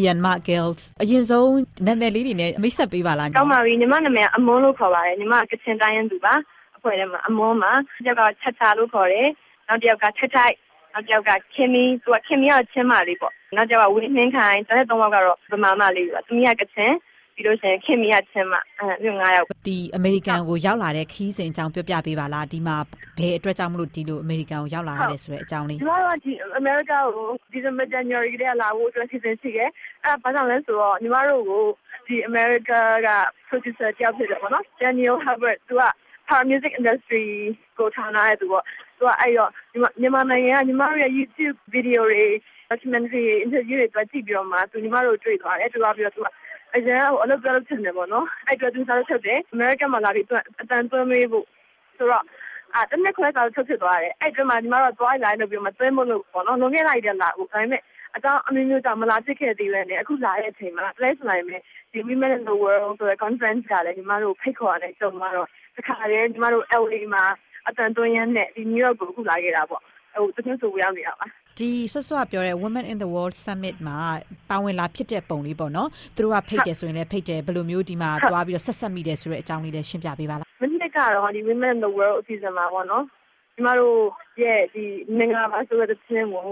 Myanmar Girls အရင်ဆုံးနာမည်လေးတွေနဲ့မိတ်ဆက်ပေးပါလားကောင်းပါပြီညီမနာမည်အမွန်းလို့ခေါ်ပါတယ်ညီမကချင်တိုင်းရင်းသူပါအဖွဲ့ထဲမှာအမွန်းမှာတယောက်ကချက်ချလို့ခေါ်တယ်နောက်တယောက်ကထက်ထိုက်နောက်တယောက်ကခင်မီသူကခင်မီကချင်းမလေးပေါ့နောက်တယောက်ကဝင်းနှင်းခိုင်တဲ့သုံးယောက်ကတော့ဗမာမလေးပါသူမကချင်ပြီးလို့ရှိရင်ခင်မီကချင်းမအဲ့9ယောက်ဒီအမေရိကန်ကိုရောက်လာတဲ့ခီးစဉ်အကြောင်းပြောပြပေးပါလားဒီမှာဘယ်အတွက်ကြောင့်မလို့ဒီလိုအမေရိကန်ကိုရောက်လာရတဲ့ဆိုတဲ့အကြောင်းလေးဒီမှာဒီအမေရိကန်ကိုဒီဇင်ဘာဇန်နဝါရီကလာဖို့အတွက်စီစဉ်ရှိတယ်အဲ့ဘာကြောင့်လဲဆိုတော့ညီမတို့ကိုဒီအမေရိကန်က producer တယောက်ဖြစ်တယ်ပေါ့နော် Daniel Hubbard သူက power music industry ကိုထောင်ထားတဲ့သူပေါ့သူကအဲ့တော့မြန်မာနိုင်ငံကညီမတို့ရဲ့ YouTube video တွေ documentary interview တွေတွက်ကြည့်ပြီးတော့မှသူညီမတို့တွေ့သွားတယ်တွေ့သွားပြီးတော့သူကအရင်ကအလုပ်လုပ်ချင်တယ်ပေါ့နော်အဲ့တော့သူစားလို့ချက်တယ် American မှာလာပြီးအတန်သွင်းမေးဖို့ဆိုတော့တနက်ခွဲစားထုတ်ဖြစ်သွားတယ်အဲ့ဒီမှာညီမတို့သွားလိုက်လို့ပြီးမှသွင်းမလို့ပေါ့နော်လုံခဲ့လိုက်တယ်လားဒါပေမဲ့အကြောင်းအမျိုးမျိုးကြောင့်မလာဖြစ်ခဲ့သေးပဲနဲ့အခုလာတဲ့အချိန်မှာ place နိုင်မယ်ဒီ Women in the World ဆိုတဲ့ conference ကလည်းညီမတို့ဖိတ်ခေါ်ရတယ်ဆိုတော့တခါတည်းညီမတို့ LA မှာအတန်သွင်းရတဲ့ဒီ New York ကိုအခုလာခဲ့တာပေါ့တကယ်ဆိုရောက်နေတာပါဒီဆွဆွပြောတဲ့ Women in the World Summit မှာပါဝင်လာဖြစ်တဲ့ပုံလေးပေါ့နော်သူတို့ကဖိတ်တယ်ဆိုရင်လည်းဖိတ်တယ်ဘယ်လိုမျိုးဒီမှာသွားပြီးတော့ဆက်ဆက်မိတယ်ဆိုတဲ့အကြောင်းလေးလည်းရှင်းပြပေးပါလားမနေ့ကတော့ဒီ Women in the World အစီအစဉ်မှာပေါ့နော်ညီမတို့ရဲ့ဒီမင်္ဂလာပါဆိုတဲ့သင်းကို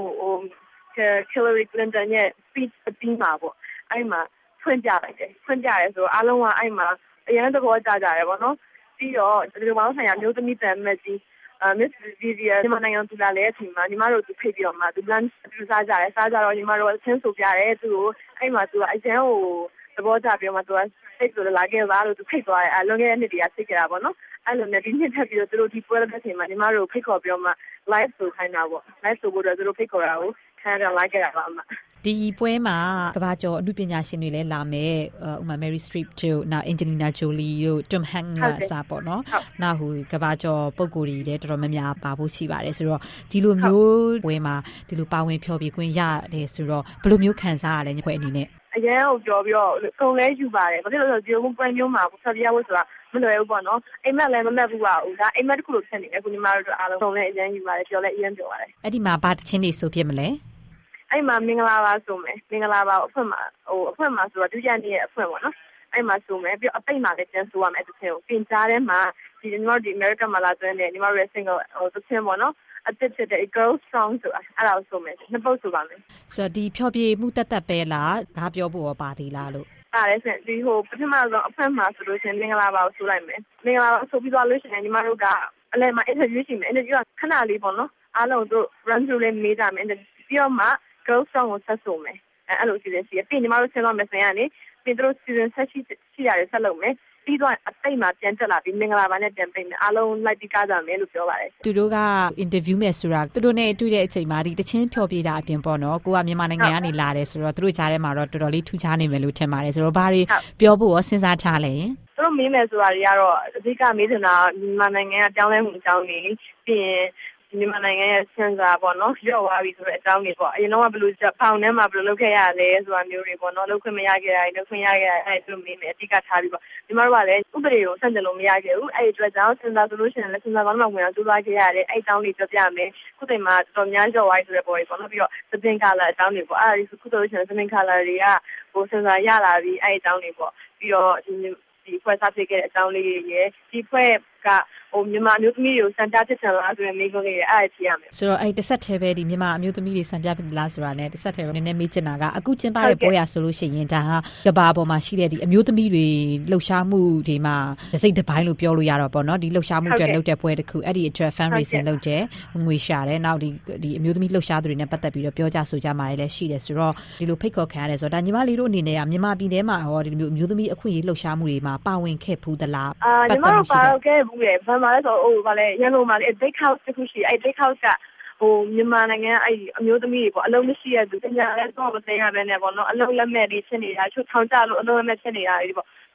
Hillary Clinton ရဲ့ speech အပြီးမှာပေါ့အဲ့မှာဖွင့်ပြလိုက်တယ်ဆိုတော့အားလုံးကအဲ့မှာအရင်သဘောကျကြတယ်ပေါ့နော်ပြီးတော့ဒီလိုမျိုးဆိုင်ရာမျိုးသမီးတန်မက်ကြီးMiss Vivian မြန်မာနိုင်ငံသူလာတဲ့အချိန်မှာညီမတို့သူဖိတ်ပြီးတော့မှသူ lunch သူစားကြတယ်စားကြတော့ညီမတို့အချင်းဆိုပြတယ်သူကိုအဲ့မှာသူကအရန်ကိုသဘောကျပြီးတော့မှသူကစိတ်ဆိုလာခဲ့ပါလို့သူဖိတ်သွားတယ်လွန်ခဲ့တဲ့နှစ်တည်းကသိကြတာပေါ့နော်အဲ့လိုနဲ့ဒီနှစ်ထပ်ပြီးတော့သူတို့ဒီပွဲတဲ့အချိန်မှာညီမတို့ဖိတ်ခေါ်ပြီးတော့မှ live ဆိုခိုင်းတာပေါ့ live ဆိုဖို့တော့သူတို့ဖိတ်ခေါ်တာကိုခံရလိုက်ခဲ့တာပါအမဒီပွဲမှာကမ္ဘာကျော်အမှုပညာရှင်တွေလည်းလာမယ်ဥမာ Mary Streep တို့နောက် Angelina Jolie တို့ Tom Hanks အစားပေါ့နော်နောက်ဟိုကမ္ဘာကျော်ပုံကိုယ်တွေလည်းတော်တော်များများပါဖို့ရှိပါတယ်ဆိုတော့ဒီလိုမျိုးပွဲမှာဒီလိုပါဝင်ဖျော်ဖြေခွင့်ရတယ်ဆိုတော့ဘယ်လိုမျိုးခံစားရလဲညီခွဲအနေနဲ့အရင်ကပြောပြီးတော့ကုန်လဲယူပါတယ်ဘာဖြစ်လို့လဲဆိုတော့ဒီလိုပွဲမျိုးမှာဖျော်ဖြေရဖို့ဆိုတာမလွယ်ဘူးပေါ့နော်အိမ်မက်လည်းမမက်ဘူးပါဘူးဒါအိမ်မက်တစ်ခုလိုဖြစ်နေတယ်ခုညီမတို့အားလုံးကုန်လဲအရင်ယူပါတယ်ပြောလဲအရင်ပြောပါတယ်အဲ့ဒီမှာဘာတချင်းတွေဆိုဖြစ်မလဲအဲ့မှာမင်္ဂလာပါဆိုမယ်မင်္ဂလာပါအဖွင့်မှာဆိုတော့ဒုတိယနေ့ရဲ့အဖွင့်ပေါ့နော်အဲ့မှာဆိုမယ်ပြီးအပိတ်မှာလည်းကျန်ဆိုရမယ်တစ်ချင်းကိုပြင်ကြားထဲမှာဒီညီမတို့ဒီ American မှာလာသွင်းတဲ့ညီမတို့ရဲ့ single တစ်ချင်းပေါ့နော်အသစ်ဖြစ်တဲ့ Girl Strong ဆိုတာအဲ့ဒါကိုဆိုမယ်နှစ်ပုတ်ဆိုပါမယ်ဆိုတော့ဒီဖျော်ဖြေမှုတက်ပဲလားဘာပြောဖို့ပါသေးလားလို့ပါတယ်ဆင်ဒီဟိုပထမဆုံးအဖွင့်မှာဆိုလို့ရှင်မင်္ဂလာပါကိုဆိုလိုက်မယ်မင်္ဂလာပါဆိုပြီးသွားလို့ရှင်ညီမတို့ကအလဲမှာ interview ရှိမယ် interview ကခဏလေးပေါ့နော်အားလုံးတို့ run through လေးမေးကြမယ်ပြီးတော့မှGirl Strong ကိုဆက်ဆိုမယ်အဲ့လိုစီစဉ်ရှိတယ်ပြီးညီမတို့ဆင်းသွားမယ်ဆိုရင်လည်းပြီးတို့စီစဉ်ဆက်ရှိရတယ်ဆက်လုပ်မယ်ပြီးတော့အသိမှာပြန်တက်လာပြီးမင်္ဂလာပါနဲ့ပြန်ပိတ်မယ်အားလုံးလိုက်ပြီးကားကြမယ်လို့ပြောပါတယ်သူတို့က interview မဲ့ဆိုတာသူတို့နဲ့တွေ့တဲ့အချိန်မှာဒီတချင်းဖျော်ပြတာအပြင်ပေါ့နော်ကိုကမြန်မာနိုင်ငံကနေလာတယ်ဆိုတော့သူတို့ကြားထဲမှာတော့တော်တော်လေးထူးခြားနေမယ်လို့ထင်ပါတယ်ဆိုတော့ဘာတွေပြောဖို့ရောစဉ်းစားထားလဲသူတို့မေးမယ်ဆိုတာတွေကတော့အဓိကမေးချင်တာမြန်မာနိုင်ငံကပြောင်းလဲမှုအကြောင်းတွေပြီးရင်မြန်မာနိုင်ငံရဲ့စင်စာပေါ့နော်ရော့သွားပြီဆိုတဲ့အကြောင်းတွေပေါ့အရင်တော့ဘယ်လိုဖောင်ထဲမှာဘယ်လိုလုပ်ခဲ့ရလဲဆိုတာမျိုးတွေပေါ့နော်လုပ်ခွင့်မရခဲ့တာလုပ်ခွင့်ရခဲ့တာအဲ့လိုမေးမယ်အဓိကထားပြီးပေါ့ညီမတို့ကလည်းဥပဒေကိုဆန့်ကျင်လို့မရခဲ့ဘူးအဲ့ဒီအတွက်ကြောင့်စင်စာဆိုလို့ရှိရင်လည်းစင်စာကောင်းမှဝင်အောင်ကြိုးစားခဲ့ရတယ်အဲ့အကြောင်းတွေပြောပြမယ်ခုချိန်မှာတော်တော်များရော့သွားပြီဆိုတဲ့ပေါ်တွေပေါ့နော်ပြီးတော့သပင်ကာလာအကြောင်းတွေပေါ့အဲ့ဒါခုဆိုလို့ရှိရင်သပင်ကာလာတွေကဟိုစင်စာရလာပြီးအဲ့အကြောင်းတွေပေါ့ပြီးတော့ဒီဖွဲ့စားဖြစ်ခဲ့တဲ့အကြောင်းလေးတွေရယ်ဒီဖွဲ့ကဟိုမြန်မာအမျိုးသမီးတွေကိုစံပြဖြစ်ချင်လားဆိုရင်မေးခွန်းလေးအဲ့ဒါဖြေရမယ်ဆိုတော့အဲ့တစ်ဆက်တည်းပဲဒီမြန်မာအမျိုးသမီးတွေစံပြဖြစ်လားဆိုတာနဲ့တစ်ဆက်တည်းပဲနည်းနည်းမေးချင်တာကအခုကျင်းပတဲ့ပွဲရဆိုလို့ရှိရင်ဒါကဘာပေါ်မှာရှိတဲ့ဒီအမျိုးသမီးတွေလှုပ်ရှားမှုတွေမှာတစ်စိတ်တစ်ပိုင်းလို့ပြောလို့ရတော့ပေါ့နော်ဒီလှုပ်ရှားမှုတွေလုပ်တဲ့ပွဲတစ်ခုအဲ့ဒီအတွက် fundraising လုပ်တယ်ငွေရှာတယ်နောက်ဒီအမျိုးသမီးလှုပ်ရှားသူတွေနဲ့ပတ်သက်ပြီးတော့ပြောကြဆိုကြမှာလည်းရှိတယ်ဆိုတော့ဒီလိုဖိတ်ခေါ်ခံရတယ်ဆိုတော့ဒါညီမလေးတို့အနေနဲ့ကမြန်မာပြည်ထဲမှာဟောဒီလိုမျိုးသမီးအခွင့်အရေးလှုပ်ရှားမှုတွေမှာပါဝင်ခဲ့ဖူးသလားညီမတို့ပါတော့ခဲ့ဘူးလေဘာမှလဲဆိုဟိုဗာလဲရန်ကုန်မှာလေ big house တခုရှိအဲ့ big house ကဟိုမြန်မာနိုင်ငံအဲ့အမျိုးသမီးတွေပေါ့အလုံးမရှိရသူပညာလည်းတော့မသိရဘဲနဲ့ပေါ့နော်အလုံးလက်မဲ့တွေဖြစ်နေတာချို့ထောင်ကြလို့အလုံးလက်မဲ့ဖြစ်နေတာတွေပေါ့သူ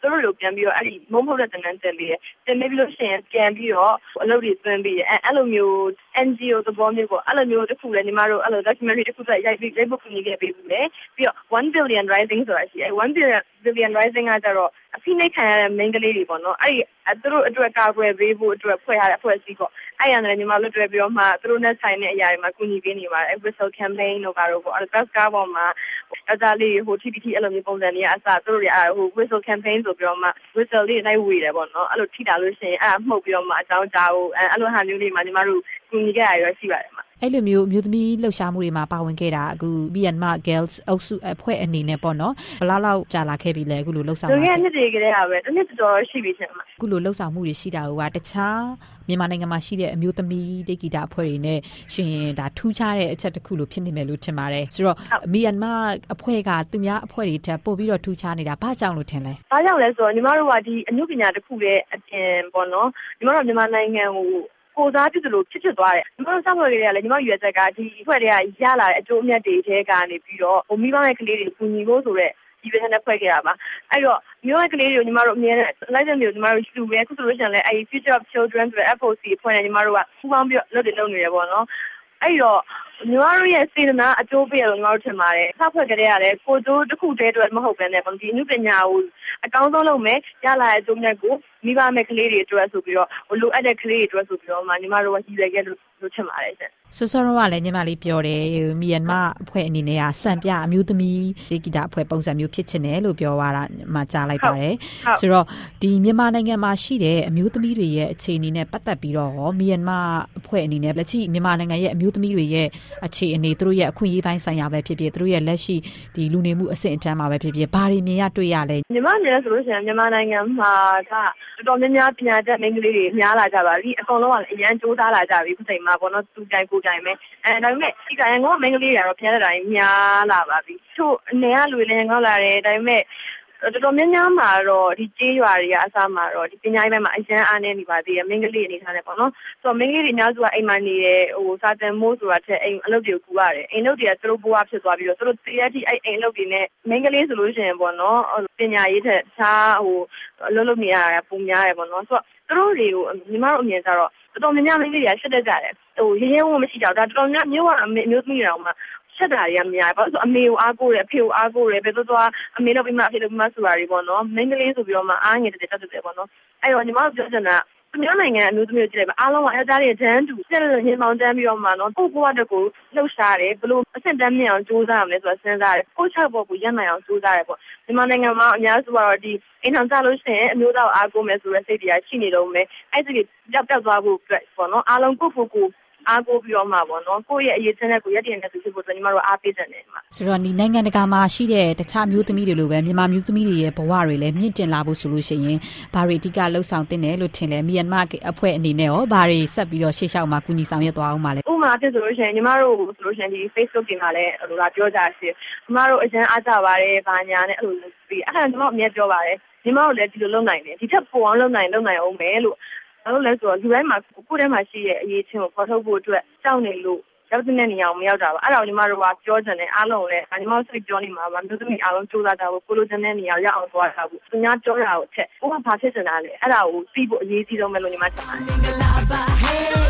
တို့လိုပြန်ပြီးတော့အဲ့ဒီမုံဖုတ်တဲ့တန်းတက်လေးတင်ပြီးလို့ရှိရင်ပြန်ပြီးတော့အလုပ်တွေသွင်းပြီးအဲ့လိုမျိုး NGO သဘောမျိုးပေါ့အဲ့လိုမျိုးတစ်ခုလည်းညီမတို့အဲ့လို documentary တစ်ခုသက်ရိုက်ဖို့ကူညီခဲ့ပေးပြီလေပြီးတော့1 billion rising ဆိုတာရှိတယ်1 billion rising ကကြတော့အဖိနှိပ်ခံရတဲ့ main ကလေးတွေပေါ့နော်အဲ့ဒီသူတို့အတွက်ကာကွယ်ပေးဖို့အတွက်ဖွဲ့ရတဲ့အဖွဲ့အစည်းပေါ့အဲ့ရတဲ့ညီမတို့တွေ့ပြီးတော့မှသူတို့နဲ့ဆိုင်တဲ့အရာတွေမှာကူညီပေးနေပါတယ် whistle campaign တို့ပါတော့ပေါ့အဲ့ဒါ bus car ပေါ်မှာအသားလေးဟို TTT အဲ့လိုမျိုးပုံစံတွေအစားသူတို့တွေဟို whistle campaign ဆိုပြီးတော့မှ whistle လေးလိုက်ဝေတယ်ပေါ့နော်အဲ့လိုထိတာလို့ရှိရင်အဲ့မှုတ်ပြီးတော့မှအကြောင်းကြားဖို့အဲ့လိုဟာမျိုးတွေမှာညီမတို့ကူညီခဲ့ရရရှိပါတယ်မှာအဲ့လိုမျိုးအမျိုးသမီးလှုပ်ရှားမှုတွေမှာပါဝင်ခဲ့တာအခု Myanmar Girls အုပ်စုအဖွဲ့အနေနဲ့ပေါ့နော်ဘယ်လောက်ကြာလာခဲ့ပြီလဲအခုလိုလှုပ်ဆောင်တာဒီနှစ်တွေကတည်းကပဲတစ်နှစ်တော်ရှိပြီချင်းမှာအခုလိုလှုပ်ဆောင်မှုတွေရှိတာကတခြားမြန်မာနိုင်ငံမှာရှိတဲ့အမျိုးသမီးတေဂီတာအဖွဲ့တွေနဲ့ရှင်ဒါထူးခြားတဲ့အချက်တစ်ခုလို့ဖြစ်နေမယ်လို့ထင်ပါတယ်ဆိုတော့ Myanmar အဖွဲ့ကသူများအဖွဲ့တွေထက်ပို့ပြီးတော့ထူးခြားနေတာဘာကြောင့်လို့ထင်လဲဘာကြောင့်လဲဆိုတော့ညီမတို့ကဒီအမှုပညာတစ်ခုရဲ့အပြင်ပေါ့နော်ညီမတို့မြန်မာနိုင်ငံကိုစားပြုလို့ဖြစ်သွားတယ်။ညီမတို့စောင့်ဖွဲ့ကြရလေညီမရွယ်ချက်ကဒီအဖွဲ့တွေကရလာတဲ့အကျိုးအမြတ်တွေထဲကနေပြီးတော့မိဘရဲ့ကလေးတွေကူညီဖို့ဆိုတဲ့ဒီပဲနဲ့ဖွဲ့ခဲ့တာပါ။အဲ့တော့မျိုးရဲ့ကလေးတွေကိုညီမတို့အမြဲတမ်းလိုက်တဲ့မျိုးညီမတို့လူပဲအခုဆိုလို့ရှိရင်လည်းအဲ့ Future of Children ဆိုတဲ့ FOC ဖွဲ့နေညီမတို့ကပူးပေါင်းပြီးလုပ်နေရပေါ့နော်။အဲ့တော့ညီမတို့ရဲ့စေတနာအကျိုးပေးရလို့ညီမတို့ထင်ပါတယ်။စောင့်ဖွဲ့ကြရလေကိုကျိုးတစ်ခုတည်းအတွက်မဟုတ်ဘဲနဲ့ဒီအမှုပညာကိုအကောင်းဆုံးလုပ်မယ်ရလာတဲ့အကျိုးမြတ်ကိုမိဘမဲ့ကလေးတွေအတွက်ဆိုပြီးတော့လိုအပ်တဲ့ကလေးတွေအတွက်ဆိုပြီးတော့မှညီမတို့ကရည်ရွယ်ခဲ့လို့ထင်ပါတယ်ရှင်စောစောကလည်းညီမလေးပြောတယ်Myanmarအဖွဲ့အနေနဲ့ကစံပြအမျိုးသမီးတေဂီတာအဖွဲ့ပုံစံမျိုးဖြစ်ချင်တယ်လို့ပြောသွားတာမှကြားလိုက်ပါတယ်ဆိုတော့ဒီမြန်မာနိုင်ငံမှာရှိတဲ့အမျိုးသမီးတွေရဲ့အခြေအနေနဲ့ပတ်သက်ပြီးတော့Myanmarအဖွဲ့အနေနဲ့လက်ရှိမြန်မာနိုင်ငံရဲ့အမျိုးသမီးတွေရဲ့အခြေအနေသူတို့ရဲ့အခွင့်အရေးပိုင်းဆိုင်ရာပဲဖြစ်ဖြစ်သူတို့ရဲ့လက်ရှိဒီလူနေမှုအဆင့်အတန်းမှာပဲဖြစ်ဖြစ်ဘာတွေမြင်ရတွေ့ရလဲမြန်မာနိုင်ငံဆိုလို့ရှိရင်မြန်မာနိုင်ငံမှာကတော်တော်များများပညာတတ်မိန်းကလေးတွေများလာကြပါပြီအကုန်လုံးကအရန်စူးစမ်းလာကြပြီခုချိန်မှာပေါ့နော်သူတိုင်ကိုတိုင်ပဲဒါပေမဲ့ဒီကရန်ကုန်မိန်းကလေးတွေကတော့ဖျက်တဲ့တိုင်းများလာပါပြီသူ့အနေကလူတွေလည်းငေါလာတယ်ဒါပေမဲ့တော်တော်များများမှာတော့ဒီကျေးရွာတွေကအစားမှာတော့ဒီပညာရေးဘက်မှာအရန်အားနေနေပါသေးတယ်မိန်းကလေးအနေထားနဲ့ပေါ့နော်ဆိုတော့မိန်းကလေးတွေအများစုကအိမ်မှာနေတယ်ဟိုစာတင်မိုးဆိုတာတဲ့အိမ်အလုပ်တွေကိုကူရတယ်အိမ်လုပ်တွေကသူတို့ဘဝဖြစ်သွားပြီးတော့သူတို့တရားတိအိမ်လုပ်တွေနဲ့မိန်းကလေးဆိုလို့ရှိရင်ပေါ့နော်ပညာရေးထက်ခြားဟိုအလုပ်နေရတာပုံများတယ်ပေါ့နော်ဆိုတော့သူတို့တွေကိုညီမတို့အမြင်ကြတော့တော်တော်များများမိန်းကလေးတွေကရှက်တတ်ကြတယ်ဟိုရင်းရဲဝန်းမရှိတော့ဒါတော်တော်များမျိုးကအမျိုးသမီးတွေတော့မှဆက်တာတွေကများပါဆိုအမေကိုအားကိုးတယ်အဖေကိုအားကိုးတယ်ဘယ်တော့အမေလုပ်ပြီးမှအဖေလုပ်ပြီးမှဆိုတာတွေပေါ့နော်မိန်းကလေးဆိုပြီးတော့မှအားငယ်တဲ့တက်တယ်ပေါ့နော်အဲ့တော့ညီမတို့ပြောချင်တာသူများနိုင်ငံအမျိုးသမီးတွေကြည့်လိုက်ပါအားလုံးကအသားတွေတန်းတူဆက်လို့ညင်မောင်တန်းပြီးတော့မှနော်ကိုယ့်ဘဝတကူလှုပ်ရှားတယ်ဘလို့အဆင့်တန်းမြင့်အောင်ကြိုးစားရမယ်ဆိုတာစဉ်းစားတယ်ကိုယ့်ချက်ပေါ်ကိုရနိုင်အောင်ကြိုးစားတယ်ပေါ့မြန်မာနိုင်ငံမှာအများစုကတော့ဒီအိမ်ထောင်ကြလို့ရှိရင်အမျိုးသားကိုအားကိုးမယ်ဆိုတဲ့စိတ်တရားရှိနေတော့မယ်အဲ့ဒီပျောက်သွားဖို့အတွက်ပေါ့နော်အားလုံးကိုယ့်ကိုအားကိုးပြီးတော့မှပေါ့နော်ကိုယ့်ရဲ့အရေးချင်းတဲ့ကိုရက်တည်နေတဲ့သူဖြစ်ဖို့ဆိုညီမတို့အားပေးတယ်နေမှာဆိုတော့ဒီနိုင်ငံတကာမှာရှိတဲ့တခြားမျိုးသမီးတွေလိုပဲမြန်မာမျိုးသမီးတွေရဲ့ဘဝတွေလည်းမြင့်တင်လာဖို့ဆိုလို့ရှိရင်ဘာတွေအဓိကလှုပ်ဆောင်တင်တယ်လို့ထင်လဲMyanmarအဖွဲ့အနေနဲ့ရောဘာတွေဆက်ပြီးတော့ရှေ့လျှောက်မှာကူညီဆောင်ရွက်သွားအောင်ပါလဲဥပမာဖြစ်ဆိုလို့ရှိရင်ညီမတို့ဆိုလို့ရှိရင်ဒီ Facebook တွေမှာလည်းဟိုလာပြောကြစီညီမတို့အရင်အားကြပါတယ်ဗာညာနဲ့အဲ့လိုပြီးအဲ့ဒါညီမတို့အမြဲပြောပါတယ်ညီမတို့လည်းဒီလိုလုပ်နိုင်တယ်ဒီထက်ပိုအောင်လုပ်နိုင်အောင်မယ်လို့ဘာလို့လဲဆိုတော့လူတိုင်းမှာကိုယ်ထဲမှာရှိတဲ့အရေးချင်းကိုဖော်ထုတ်ဖို့အတွက်ကြောက်နေလို့ရောက်တဲ့နေရာကိုမရောက်တာပါအဲ့ဒါကိုညီမတို့ကပြောချင်တယ်အားလုံးလည်းညီမတို့စိတ်ပြောနေမှာပါမျိုးသမီးအားလုံးစူးစမ်းကြဖို့ကိုလိုချင်တဲ့နေရာရောက်အောင်သွားတာဘူးသူများပြောတာကိုချက်ကိုကဘာဖြစ်နေတာလဲအဲ့ဒါကိုသိဖို့အရေးကြီးဆုံးပဲလို့ညီမထင်ပါတယ်